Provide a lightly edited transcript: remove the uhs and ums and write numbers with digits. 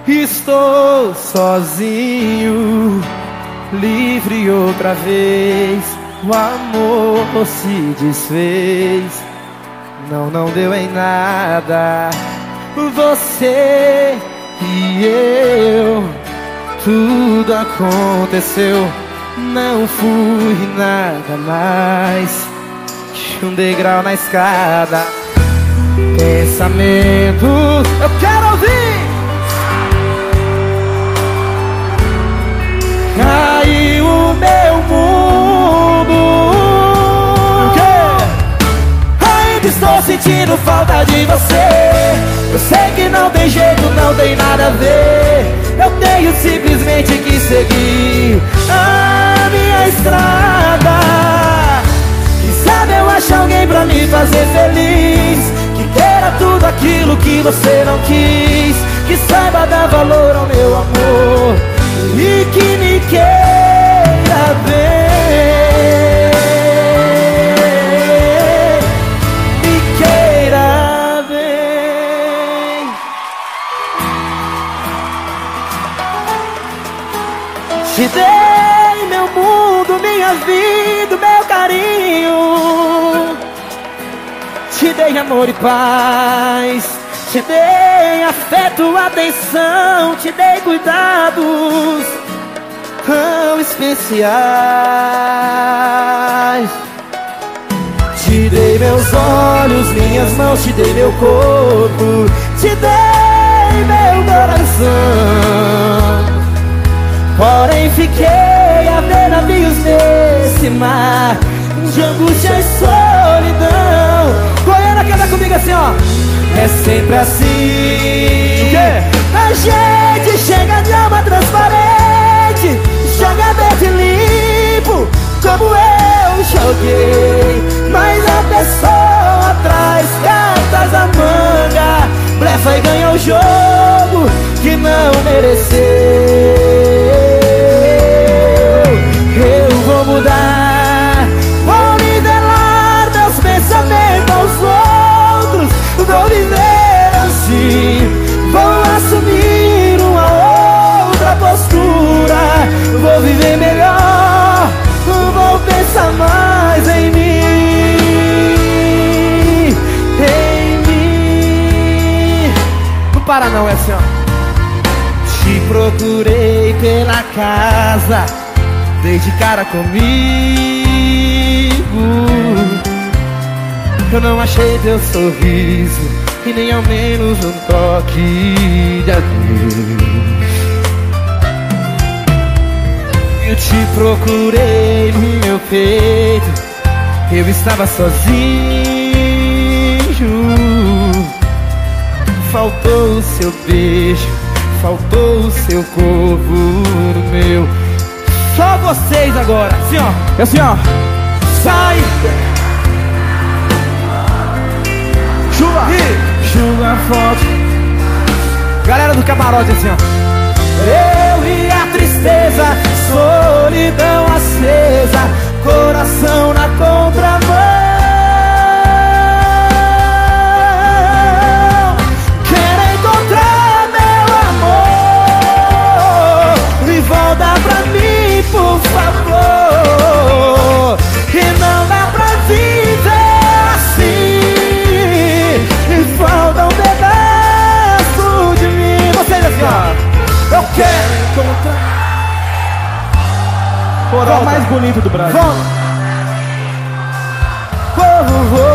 Estou sozinho, livre outra vez. O amor se desfez, não deu em nada. Você e eu, tudo aconteceu. Não fui nada mais que um degrau na escada. Pensamento, eu quero ouvir. Caiu o meu mundo. Ainda estou sentindo falta de você. Eu sei que não tem jeito, não tem nada a ver. Eu tenho simplesmente que seguir a minha estrada. Quem sabe eu acho alguém pra me fazer feliz, que queira tudo aquilo que você não quis, que saiba dar valor ao meu amor e que me queira bem, me queira bem. Te dei meu mundo, minha vida, meu carinho. Te dei amor e paz, te dei afeto, atenção, te dei cuidados tão especiais. Te dei meus olhos, minhas mãos, te dei meu corpo, te dei meu coração. Porém fiquei a ver navios nesse mar de angústia e solidão. Goiânia, canta comigo assim, ó. É sempre assim. A gente chega de alma transparente, joga verde limpo, como eu joguei. Mas a pessoa traz cartas à manga, blefa e ganha o jogo que não mereceu. Eu vou mudar, vou nivelar meus pensamentos aos outros. Vou viver assim, vou assumir uma outra postura. Vou viver melhor, vou pensar mais em mim, em mim. Não para não, é assim, ó. Te procurei pela casa, dei de cara comigo. Eu não achei teu sorriso e nem ao menos um toque de adeus. Eu te procurei no meu peito, eu estava sozinho. Faltou o seu beijo, faltou o seu corpo no meu. Só vocês agora, assim ó, assim ó. Sai! Chuva! Chuva forte. Galera do camarote, assim ó. Eu e a tristeza, solidão acesa, coração na contramão. Quero encontrar meu amor e volta pra mim, por favor. Que não dá pra viver assim, e falta um pedaço de mim. Vocês assim, ó. Eu quero encontrar o mais bonito do Brasil. Vamos.